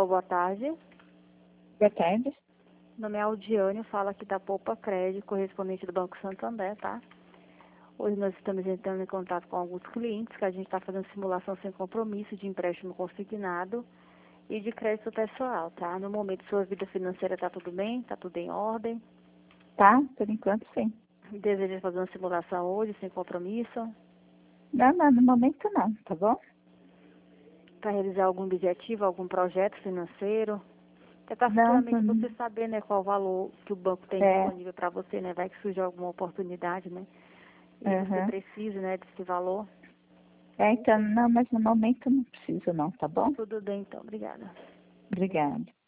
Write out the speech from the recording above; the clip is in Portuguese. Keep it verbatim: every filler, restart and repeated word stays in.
Alô, boa tarde. Boa tarde. Meu nome é Aldiane, fala aqui da Poupa Crédito, correspondente do Banco Santander, tá? Hoje nós estamos entrando em contato com alguns clientes que a gente está fazendo simulação sem compromisso de empréstimo consignado e de crédito pessoal, tá? No momento, sua vida financeira está tudo bem? Está tudo em ordem? Tá, por enquanto sim. Deseja fazer uma simulação hoje sem compromisso? Não, não, no momento não, tá bom? Para realizar algum objetivo, algum projeto financeiro? Tentar Não, futuramente não, você saber, né, qual o valor que o banco tem é, disponível para você, né? Vai que surge alguma oportunidade, né? E você aham. precisa, né, desse valor. É, então, não, mas no momento não preciso não, tá bom? Tudo bem, então. Obrigada. Obrigada.